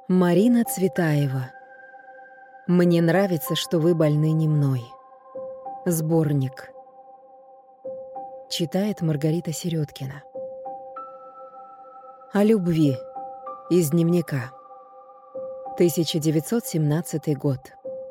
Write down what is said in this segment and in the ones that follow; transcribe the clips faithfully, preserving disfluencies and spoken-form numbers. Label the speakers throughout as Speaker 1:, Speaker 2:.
Speaker 1: Марина Цветаева. «Мне нравится, что вы больны не мной». Сборник. Читает Маргарита Серёдкина. О любви. Из дневника. тысяча девятьсот семнадцатый год.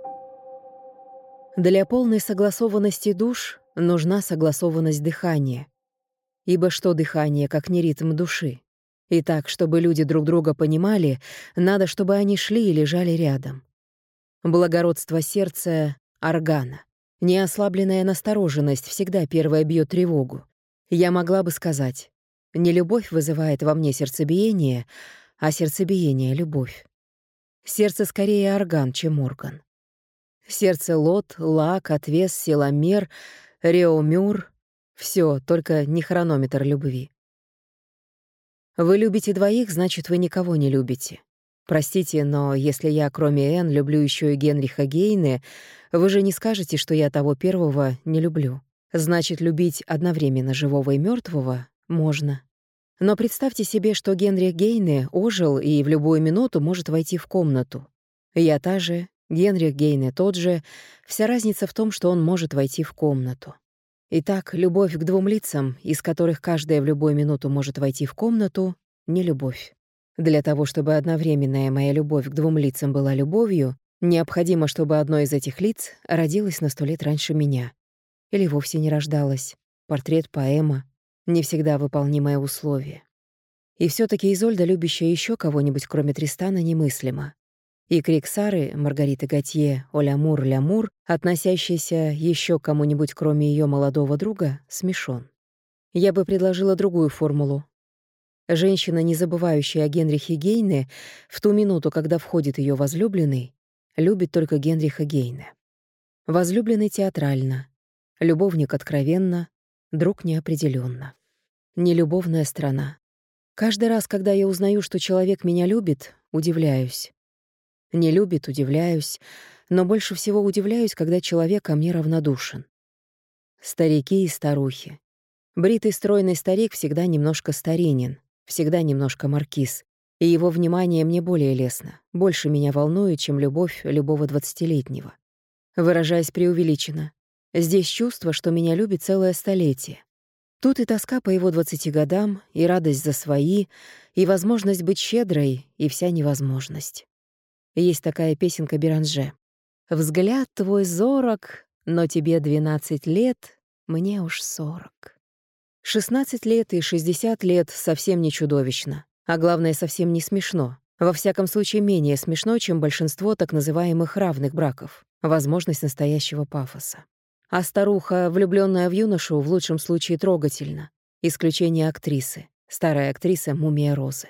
Speaker 1: Для полной согласованности душ нужна согласованность дыхания. Ибо что дыхание, как не ритм души? И так, чтобы люди друг друга понимали, надо, чтобы они шли и лежали рядом. Благородство сердца — органа. Неослабленная настороженность всегда первая бьет тревогу. Я могла бы сказать, не любовь вызывает во мне сердцебиение, а сердцебиение — любовь. Сердце скорее орган, чем орган. Сердце — лот, лак, отвес, силомер, реомюр — все, только не хронометр любви. Вы любите двоих, значит, вы никого не любите. Простите, но если я, кроме Энн, люблю еще и Генриха Гейне, вы же не скажете, что я того первого не люблю. Значит, любить одновременно живого и мертвого можно. Но представьте себе, что Генрих Гейне ожил и в любую минуту может войти в комнату. Я та же, Генрих Гейне тот же. Вся разница в том, что он может войти в комнату. Итак, любовь к двум лицам, из которых каждая в любую минуту может войти в комнату, не любовь. Для того, чтобы одновременная моя любовь к двум лицам была любовью, необходимо, чтобы одно из этих лиц родилось на сто лет раньше меня. Или вовсе не рождалось. Портрет, поэма — не всегда выполнимое условие. И все таки Изольда, любящая еще кого-нибудь, кроме Тристана, немыслима. И крик Сары, Маргариты Готье, «О лямур, лямур», относящийся еще к кому-нибудь, кроме ее молодого друга, смешон. Я бы предложила другую формулу. Женщина, не забывающая о Генрихе Гейне, в ту минуту, когда входит ее возлюбленный, любит только Генриха Гейне. Возлюбленный театрально, любовник откровенно, друг неопределенно. Нелюбовная страна. Каждый раз, когда я узнаю, что человек меня любит, удивляюсь. Не любит — удивляюсь, но больше всего удивляюсь, когда человек ко мне равнодушен. Старики и старухи. Бритый стройный старик всегда немножко старинен, всегда немножко маркиз, и его внимание мне более лестно, больше меня волнует, чем любовь любого двадцатилетнего. Выражаясь преувеличенно, здесь чувство, что меня любит целое столетие. Тут и тоска по его двадцати годам, и радость за свои, и возможность быть щедрой, и вся невозможность. Есть такая песенка Беранже. «Взгляд твой зорок, но тебе двенадцать лет, мне уж сорок». шестнадцать лет и шестьдесят лет совсем не чудовищно, а главное, совсем не смешно. Во всяком случае, менее смешно, чем большинство так называемых равных браков. Возможность настоящего пафоса. А старуха, влюбленная в юношу, в лучшем случае трогательна. Исключение актрисы. Старая актриса Мумия Розы.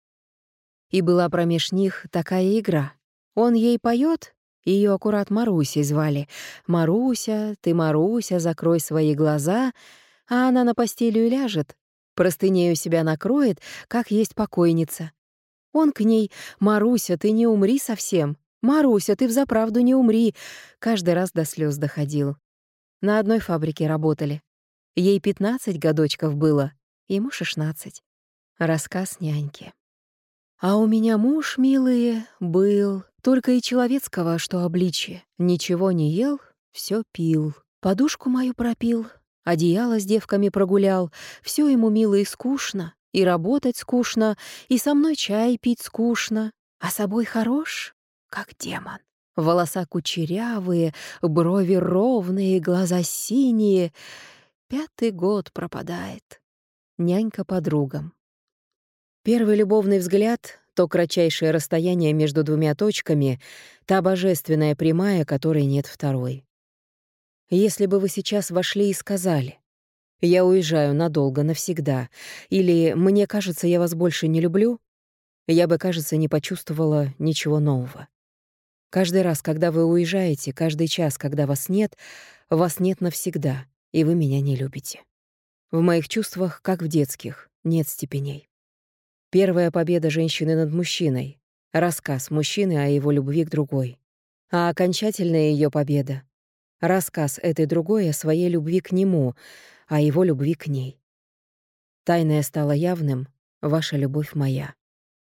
Speaker 1: И была промеж них такая игра. Он ей поет, ее аккурат Марусей звали. «Маруся, ты, Маруся, закрой свои глаза», а она на постелью ляжет, простынею себя накроет, как есть покойница. Он к ней: «Маруся, ты не умри совсем, Маруся, ты взаправду не умри», каждый раз до слез доходил. На одной фабрике работали. Ей пятнадцать годочков было, ему шестнадцать. Рассказ няньки. А у меня муж, милые, был, только и человецкого, что обличье. Ничего не ел, все пил. Подушку мою пропил, одеяло с девками прогулял. Все ему, мило, и скучно, и работать скучно, и со мной чай пить скучно. А собой хорош, как демон. Волоса кучерявые, брови ровные, глаза синие. Пятый год пропадает. Нянька подругам. Первый любовный взгляд — то кратчайшее расстояние между двумя точками, та божественная прямая, которой нет второй. Если бы вы сейчас вошли и сказали: «Я уезжаю надолго, навсегда», или «Мне кажется, я вас больше не люблю», я бы, кажется, не почувствовала ничего нового. Каждый раз, когда вы уезжаете, каждый час, когда вас нет, вас нет навсегда, и вы меня не любите. В моих чувствах, как в детских, нет степеней. Первая победа женщины над мужчиной — рассказ мужчины о его любви к другой. А окончательная ее победа — рассказ этой другой о своей любви к нему, о его любви к ней. Тайное стало явным — ваша любовь моя.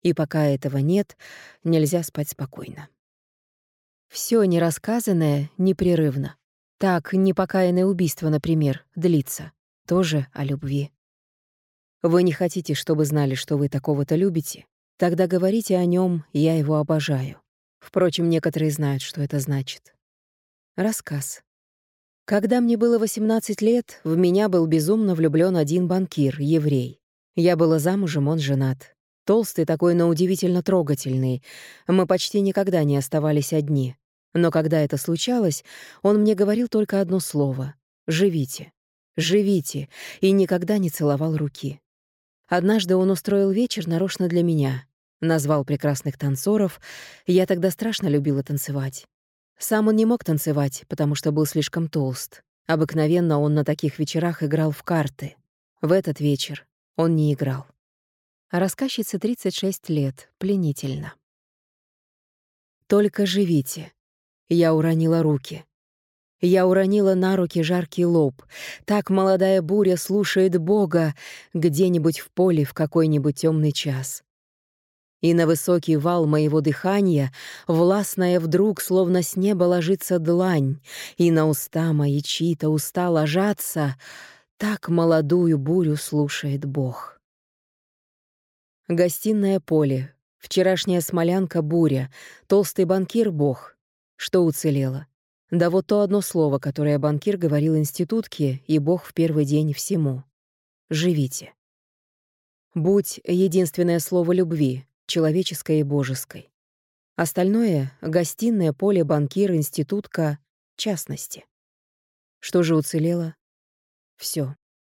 Speaker 1: И пока этого нет, нельзя спать спокойно. Все нерассказанное непрерывно. Так непокаянное убийство, например, длится. Тоже о любви. Вы не хотите, чтобы знали, что вы такого-то любите? Тогда говорите о нем «я его обожаю». Впрочем, некоторые знают, что это значит. Рассказ. Когда мне было восемнадцать лет, в меня был безумно влюблён один банкир, еврей. Я была замужем, он женат. Толстый такой, но удивительно трогательный. Мы почти никогда не оставались одни. Но когда это случалось, он мне говорил только одно слово — «живите, живите», и никогда не целовал руки. Однажды он устроил вечер нарочно для меня. Назвал прекрасных танцоров. Я тогда страшно любила танцевать. Сам он не мог танцевать, потому что был слишком толст. Обыкновенно он на таких вечерах играл в карты. В этот вечер он не играл. А рассказчице тридцать шесть лет, пленительно. «Только живите». Я уронила руки. Я уронила на руки жаркий лоб. Так молодая буря слушает Бога где-нибудь в поле в какой-нибудь темный час. И на высокий вал моего дыхания, властная вдруг, словно с неба ложится длань, и на уста мои чьи-то уста ложатся, так молодую бурю слушает Бог. Гостиное поле, вчерашняя смолянка буря, толстый банкир Бог. Что уцелело? Да вот то одно слово, которое банкир говорил институтке, и Бог в первый день всему. Живите. Будь — единственное слово любви, человеческой и божеской. Остальное — гостиное, поле, банкир, институтка, частности. Что же уцелело? Всё.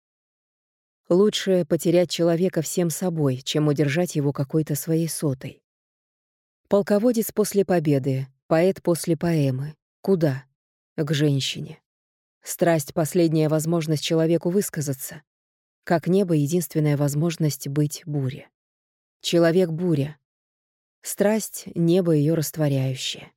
Speaker 1: Лучше потерять человека всем собой, чем удержать его какой-то своей сотой. Полководец после победы, поэт после поэмы. Куда? К женщине. Страсть — последняя возможность человеку высказаться. Как небо — единственная возможность быть буре. Человек — буря. Страсть — небо ее растворяющее.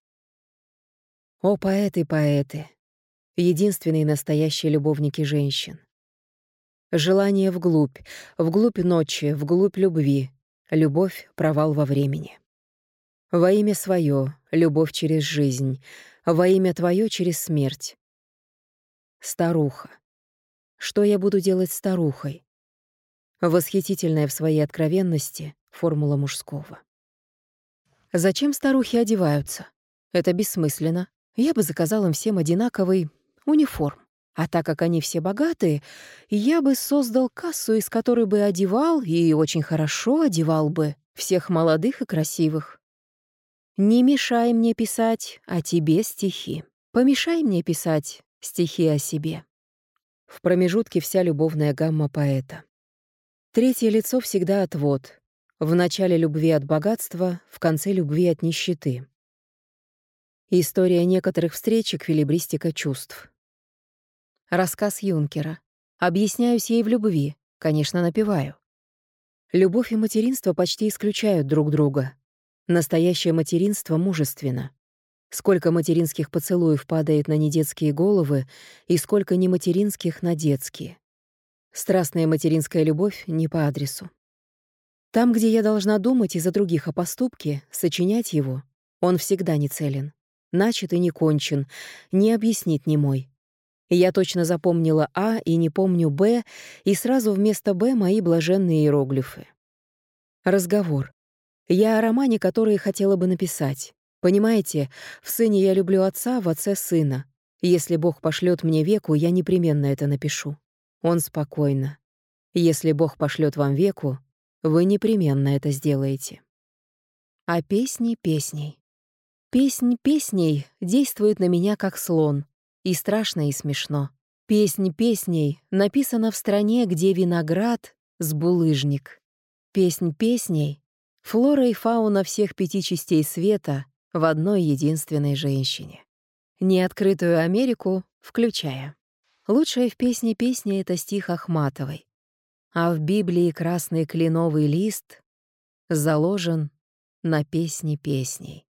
Speaker 1: О, поэты, поэты! Единственные настоящие любовники женщин. Желание вглубь, вглубь ночи, вглубь любви. Любовь — провал во времени. Во имя свое, любовь через жизнь. Во имя твое через смерть. Старуха. Что я буду делать старухой? Восхитительная в своей откровенности формула мужского. Зачем старухи одеваются? Это бессмысленно. Я бы заказал им всем одинаковый униформ. А так как они все богатые, я бы создал кассу, из которой бы одевал, и очень хорошо одевал бы, всех молодых и красивых. Не мешай мне писать о тебе стихи. Помешай мне писать стихи о себе. В промежутке вся любовная гамма поэта. Третье лицо всегда отвод. В начале любви от богатства, в конце любви от нищеты. История некоторых встреч, эквилибристика чувств. Рассказ Юнкера. Объясняюсь ей в любви, конечно, напеваю. Любовь и материнство почти исключают друг друга. Настоящее материнство мужественно. Сколько материнских поцелуев падает на недетские головы и сколько нематеринских на детские. Страстная материнская любовь не по адресу. Там, где я должна думать из-за других о поступке, сочинять его, он всегда не целен. Начат и не кончен, не объяснит немой. Я точно запомнила А и не помню Б, и сразу вместо Б мои блаженные иероглифы. Разговор. Я о романе, который хотела бы написать. Понимаете, в сыне я люблю отца, в отце — сына. Если Бог пошлет мне веку, я непременно это напишу. Он спокойно. Если Бог пошлет вам веку, вы непременно это сделаете. А песни песней. Песнь песней действует на меня как слон. И страшно, и смешно. Песнь песней написана в стране, где виноград — с булыжник. Песнь песней — флора и фауна всех пяти частей света в одной единственной женщине. Неоткрытую Америку включая. Лучшая в песне песни — это стих Ахматовой. А в Библии красный кленовый лист заложен на песне песней.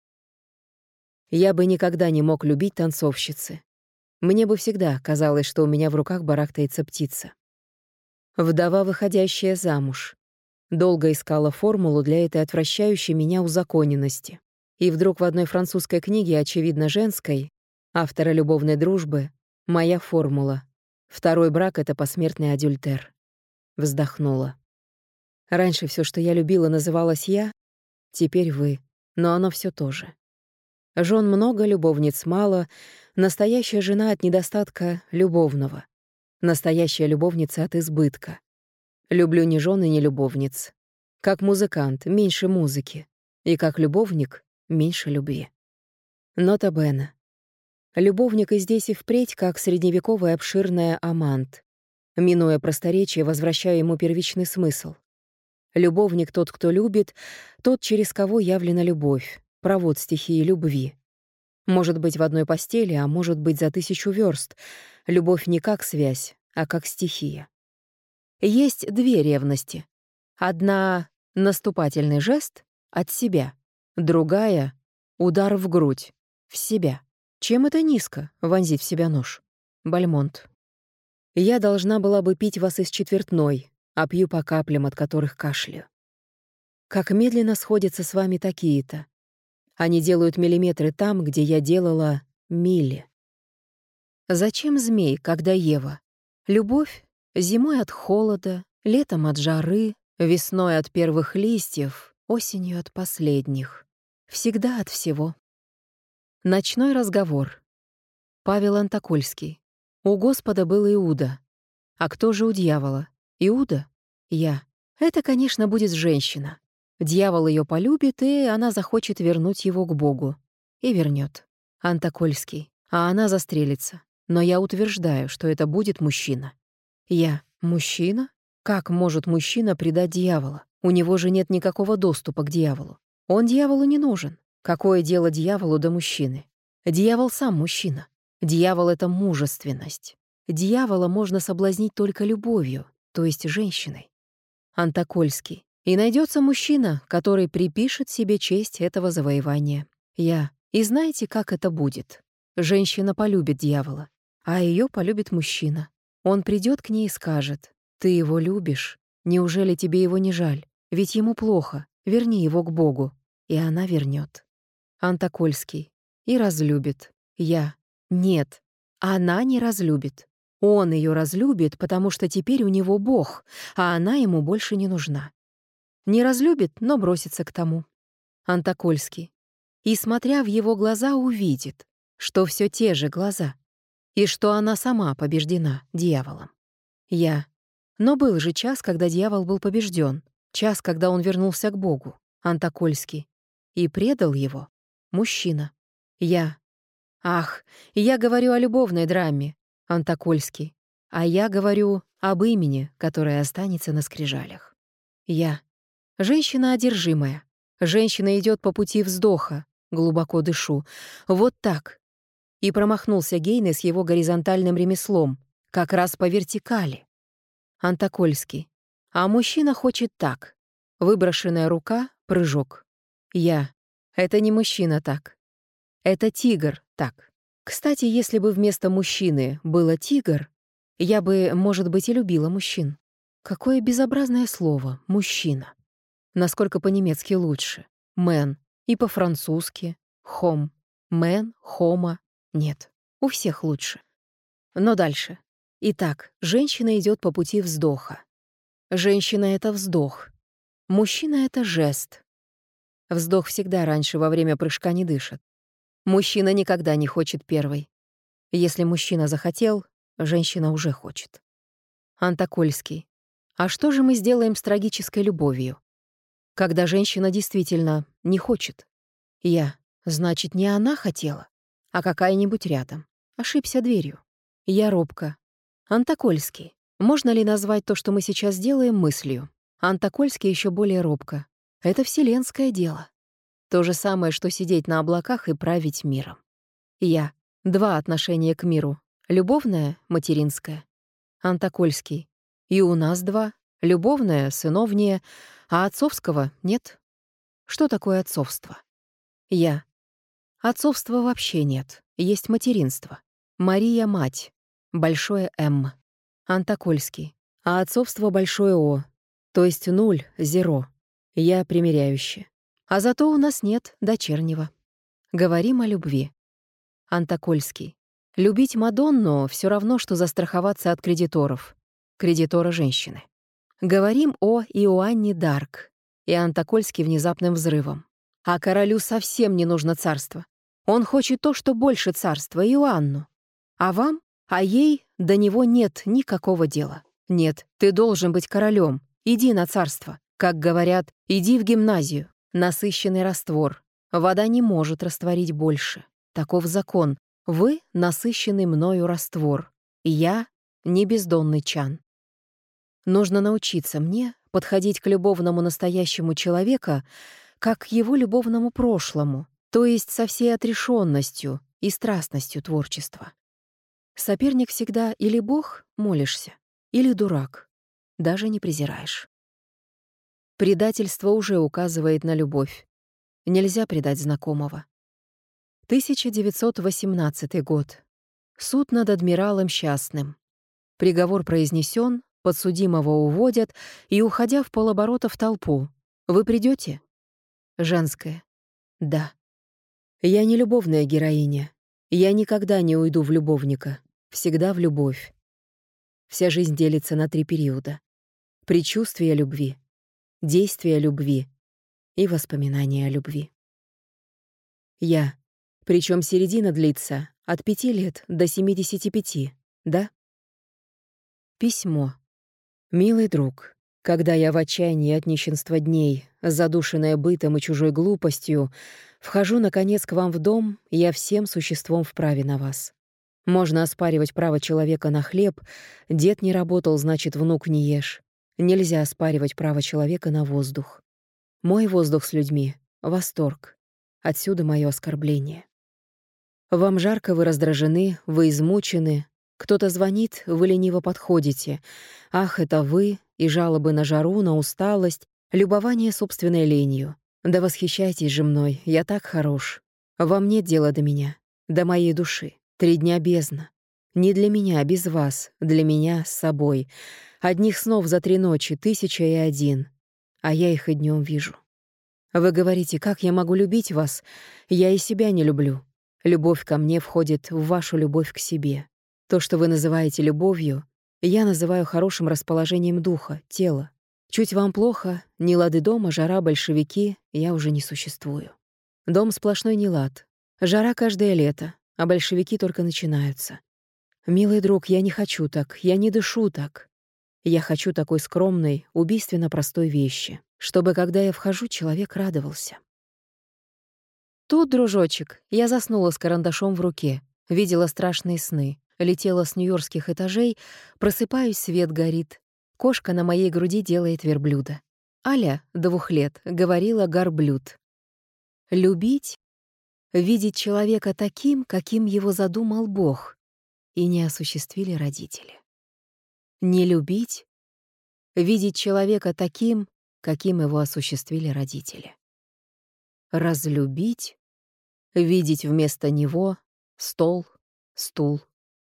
Speaker 1: Я бы никогда не мог любить танцовщицы. Мне бы всегда казалось, что у меня в руках барахтается птица. Вдова, выходящая замуж. Долго искала формулу для этой отвращающей меня узаконенности. И вдруг в одной французской книге, очевидно женской, автора любовной дружбы, моя формула. Второй брак — это посмертный адюльтер. Вздохнула. Раньше все, что я любила, называлось «я», теперь «вы», но оно все то же. Жен много, любовниц мало, настоящая жена от недостатка любовного, настоящая любовница от избытка. Люблю ни жен и ни любовниц. Как музыкант — меньше музыки, и как любовник — меньше любви. Нота бene. Любовник и здесь и впредь, как средневековая обширная амант. Минуя просторечие, возвращаю ему первичный смысл. Любовник — тот, кто любит, тот, через кого явлена любовь, провод стихии любви. Может быть, в одной постели, а может быть, за тысячу верст. Любовь не как связь, а как стихия. Есть две ревности. Одна — наступательный жест от себя, другая — удар в грудь, в себя. Чем это низко — вонзить в себя нож? Бальмонт. Я должна была бы пить вас из четвертной, а пью по каплям, от которых кашляю. Как медленно сходятся с вами такие-то. Они делают миллиметры там, где я делала мили. Зачем змей, когда Ева? Любовь зимой от холода, летом от жары, весной от первых листьев, осенью от последних. Всегда от всего. Ночной разговор. Павел Антокольский. У Господа был Иуда. А кто же у дьявола? Иуда? Я. Это, конечно, будет женщина. Дьявол ее полюбит, и она захочет вернуть его к Богу. И вернет. Антокольский. А она застрелится. Но я утверждаю, что это будет мужчина. Я. Мужчина? Как может мужчина предать дьявола? У него же нет никакого доступа к дьяволу. Он дьяволу не нужен. Какое дело дьяволу до мужчины? Дьявол сам мужчина. Дьявол — это мужественность. Дьявола можно соблазнить только любовью, то есть женщиной. Антокольский. И найдется мужчина, который припишет себе честь этого завоевания. Я. И знаете, как это будет? Женщина полюбит дьявола, а ее полюбит мужчина. Он придет к ней и скажет: «Ты его любишь? Неужели тебе его не жаль? Ведь ему плохо. Верни его к Богу». И она вернет. Антокольский. И разлюбит. Я. Нет, она не разлюбит. Он ее разлюбит, потому что теперь у него Бог, а она ему больше не нужна. Не разлюбит, но бросится к тому. Антокольский. И, смотря в его глаза, увидит, что все те же глаза, и что она сама побеждена дьяволом. Я. Но был же час, когда дьявол был побежден, час, когда он вернулся к Богу. Антокольский. И предал его мужчина. Я. Ах, я говорю о любовной драме. Антокольский. А я говорю об имени, которое останется на скрижалях. Я. Женщина одержимая. Женщина идет по пути вздоха. Глубоко дышу. Вот так. И промахнулся Гейне с его горизонтальным ремеслом. Как раз по вертикали. Антокольский. А мужчина хочет так. Выброшенная рука — прыжок. Я. Это не мужчина так. Это тигр так. Кстати, если бы вместо мужчины было тигр, я бы, может быть, и любила мужчин. Какое безобразное слово «мужчина». Насколько по-немецки лучше. «Мэн». И по-французски «хом». «Мэн», «хома». Нет, у всех лучше. Но дальше. Итак, женщина идет по пути вздоха. Женщина — это вздох. Мужчина — это жест. Вздох всегда раньше во время прыжка не дышит. Мужчина никогда не хочет первой. Если мужчина захотел, женщина уже хочет. Антокольский. А что же мы сделаем с трагической любовью? Когда женщина действительно не хочет. Я. Значит, не она хотела, а какая-нибудь рядом. Ошибся дверью. Я робко. Антокольский. Можно ли назвать то, что мы сейчас делаем, мыслью? Антокольский еще более робко. Это вселенское дело. То же самое, что сидеть на облаках и править миром. Я. Два отношения к миру. Любовное, материнское. Антокольский. И у нас два. Любовное, сыновнее, а отцовского нет. Что такое отцовство? Я. Отцовства вообще нет. Есть материнство. Мария — мать. Большое М. Антокольский. А отцовство большое О. То есть нуль, зеро. Я примиряющий. А зато у нас нет дочернего. Говорим о любви. Антокольский. Любить Мадонну — все равно, что застраховаться от кредиторов. Кредитора женщины. Говорим о Иоанне Дарк. И Антокольский внезапным взрывом. А королю совсем не нужно царство. Он хочет то, что больше царства, Иоанну. А вам? А ей до него нет никакого дела. Нет, ты должен быть королем. Иди на царство. Как говорят, иди в гимназию. Насыщенный раствор. Вода не может растворить больше. Таков закон. Вы — насыщенный мною раствор. Я — не бездонный чан. Нужно научиться мне подходить к любовному настоящему человека как к его любовному прошлому, то есть со всей отрешенностью и страстностью творчества. Соперник всегда или бог — молишься, или дурак, даже не презираешь. Предательство уже указывает на любовь. Нельзя предать знакомого. тысяча девятьсот восемнадцатый год. Суд над адмиралом Счастным. Приговор произнесен, подсудимого уводят и, уходя в полоборота в толпу. Вы придете? Женское. Да. Я не любовная героиня. Я никогда не уйду в любовника. Всегда в любовь. Вся жизнь делится на три периода. Предчувствие любви, действие любви и воспоминания о любви. Я. Причем середина длится от пяти лет до семидесяти пяти, да? Письмо. Милый друг, когда я в отчаянии от нищенства дней, задушенная бытом и чужой глупостью, вхожу, наконец, к вам в дом, я всем существом вправе на вас. Можно оспаривать право человека на хлеб, дед не работал, значит, внук не ешь. Нельзя оспаривать право человека на воздух. Мой воздух с людьми — восторг. Отсюда мое оскорбление. Вам жарко, вы раздражены, вы измучены. Кто-то звонит, вы лениво подходите. Ах, это вы, и жалобы на жару, на усталость, любование собственной ленью. Да восхищайтесь же мной, я так хорош. Вам нет дела до меня, до моей души. Три дня бездна. Не для меня, без вас, для меня с собой. Одних снов за три ночи, тысяча и один. А я их и днем вижу. Вы говорите, как я могу любить вас? Я и себя не люблю. Любовь ко мне входит в вашу любовь к себе. То, что вы называете любовью, я называю хорошим расположением духа, тела. Чуть вам плохо, нелады дома, жара, большевики, я уже не существую. Дом сплошной нелад. Жара каждое лето, а большевики только начинаются. Милый друг, я не хочу так, я не дышу так. Я хочу такой скромной, убийственно простой вещи, чтобы, когда я вхожу, человек радовался. Тут, дружочек, я заснула с карандашом в руке, видела страшные сны, летела с нью-йоркских этажей, просыпаюсь, свет горит. Кошка на моей груди делает верблюда. Аля, двух лет, говорила горблюд. Любить — видеть человека таким, каким его задумал Бог, и не осуществили родители. Не любить — видеть человека таким, каким его осуществили родители. Разлюбить — видеть вместо него стол, стул.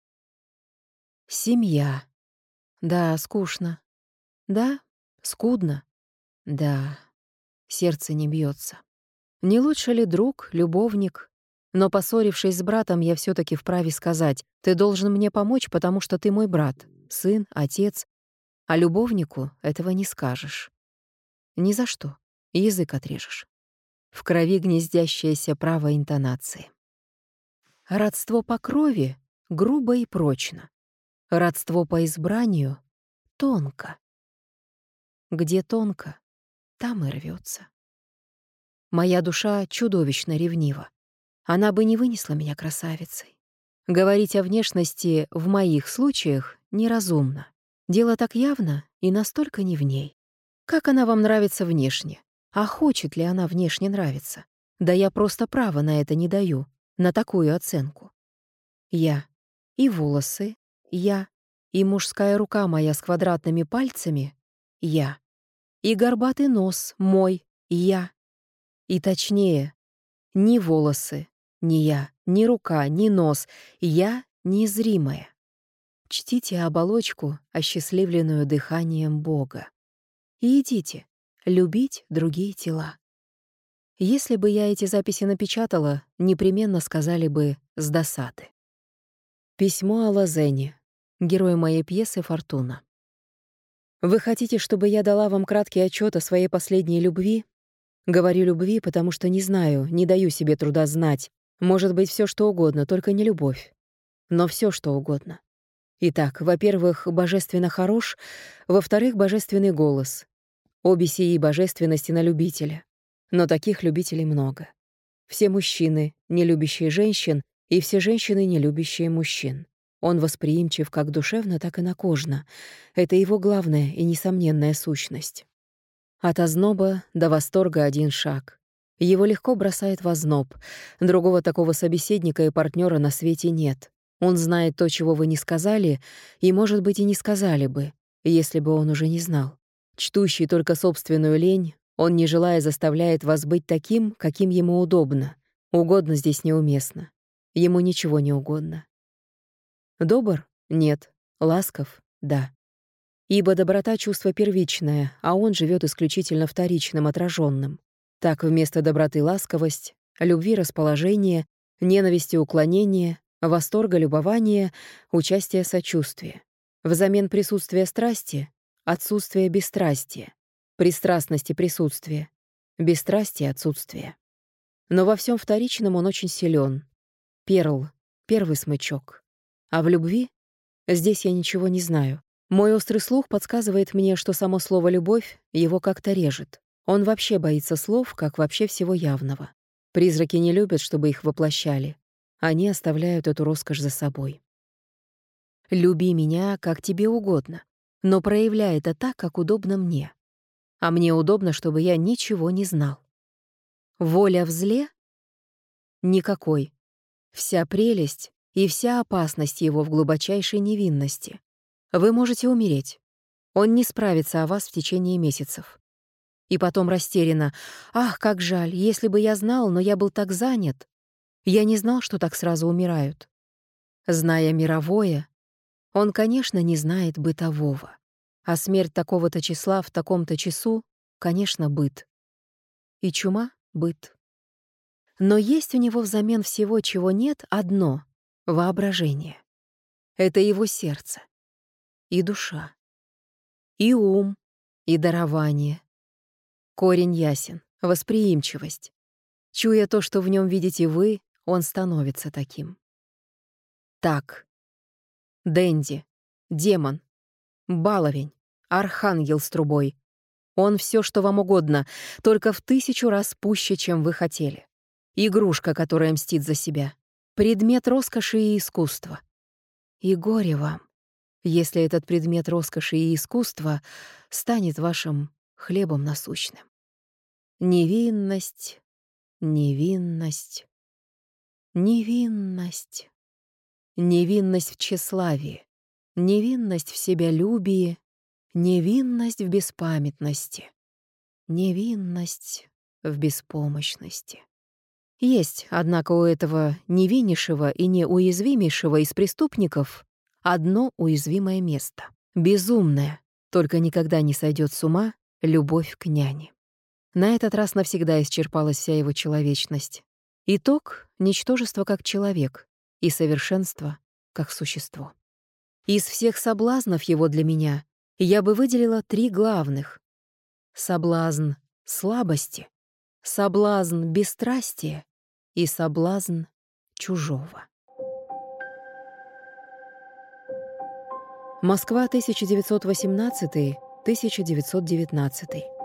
Speaker 1: Семья. Да, скучно. Да, скудно. Да, сердце не бьется. Не лучше ли друг, любовник? Но, поссорившись с братом, я все таки вправе сказать: «Ты должен мне помочь, потому что ты мой брат, сын, отец». А любовнику этого не скажешь. Ни за что. Язык отрежешь. В крови гнездящееся право интонации. Родство по крови грубо и прочно. Родство по избранию тонко. Где тонко, там и рвется. Моя душа чудовищно ревнива. Она бы не вынесла меня красавицей. Говорить о внешности в моих случаях неразумно. Дело так явно и настолько не в ней. Как она вам нравится внешне? А хочет ли она внешне нравиться? Да я просто права на это не даю, на такую оценку. Я. И волосы. Я. И мужская рука моя с квадратными пальцами. Я. И горбатый нос мой. Я. И точнее, ни волосы, ни я, ни рука, ни нос. Я незримая. Чтите оболочку, осчастливленную дыханием Бога. И идите, любить другие тела. Если бы я эти записи напечатала, непременно сказали бы «с досады». Письмо о Лозене, герой моей пьесы «Фортуна». Вы хотите, чтобы я дала вам краткий отчет о своей последней любви? Говорю любви, потому что не знаю, не даю себе труда знать. Может быть, все что угодно, только не любовь. Но все что угодно. Итак, во-первых, божественно хорош, во-вторых, божественный голос. Обе сии божественности на любителя. Но таких любителей много. Все мужчины, не любящие женщин, и все женщины, не любящие мужчин. Он восприимчив как душевно, так и накожно. Это его главная и несомненная сущность. От озноба до восторга один шаг. Его легко бросает в озноб. Другого такого собеседника и партнера на свете нет. Он знает то, чего вы не сказали, и, может быть, и не сказали бы, если бы он уже не знал. Чтущий только собственную лень, он, не желая, заставляет вас быть таким, каким ему удобно. Угодно здесь неуместно. Ему ничего не угодно. Добр? Нет. Ласков? Да. Ибо доброта — чувство первичное, а он живет исключительно вторичным, отраженным. Так вместо доброты — ласковость, любви — расположение, ненависти — уклонение, восторга — любование, участия — сочувствие. Взамен присутствия страсти — отсутствие бесстрастия, пристрастности — присутствие, бесстрастие — отсутствие. Но во всем вторичном он очень силен. Перл — первый смычок. А в любви? Здесь я ничего не знаю. Мой острый слух подсказывает мне, что само слово «любовь» его как-то режет. Он вообще боится слов, как вообще всего явного. Призраки не любят, чтобы их воплощали. Они оставляют эту роскошь за собой. «Люби меня, как тебе угодно, но проявляй это так, как удобно мне. А мне удобно, чтобы я ничего не знал. Воля в зле? Никакой. Вся прелесть и вся опасность его в глубочайшей невинности. Вы можете умереть. Он не справится о вас в течение месяцев. И потом растерянно: «Ах, как жаль, если бы я знал, но я был так занят. Я не знал, что так сразу умирают». Зная мировое, он, конечно, не знает бытового. А смерть такого-то числа в таком-то часу, конечно, быт. И чума — быт. Но есть у него взамен всего, чего нет, одно — воображение. Это его сердце. И душа. И ум, и дарование. Корень ясен, восприимчивость. Чуя то, что в нем видите вы, он становится таким. Так. Денди, демон, баловень, архангел с трубой. Он все, что вам угодно, только в тысячу раз пуще, чем вы хотели. Игрушка, которая мстит за себя. Предмет роскоши и искусства. И горе вам, если этот предмет роскоши и искусства станет вашим хлебом насущным. Невинность, невинность, невинность. Невинность в тщеславии, невинность в себялюбии, невинность в беспамятности, невинность в беспомощности. Есть, однако, у этого невиннейшего и неуязвимейшего из преступников одно уязвимое место. Безумное, только никогда не сойдет с ума, любовь к няне. На этот раз навсегда исчерпалась вся его человечность. Итог — ничтожество как человек и совершенство как существо. Из всех соблазнов его для меня я бы выделила три главных. Соблазн слабости, соблазн бесстрастия и соблазн чужого. Москва, тысяча девятьсот восемнадцатый — тысяча девятьсот девятнадцатый.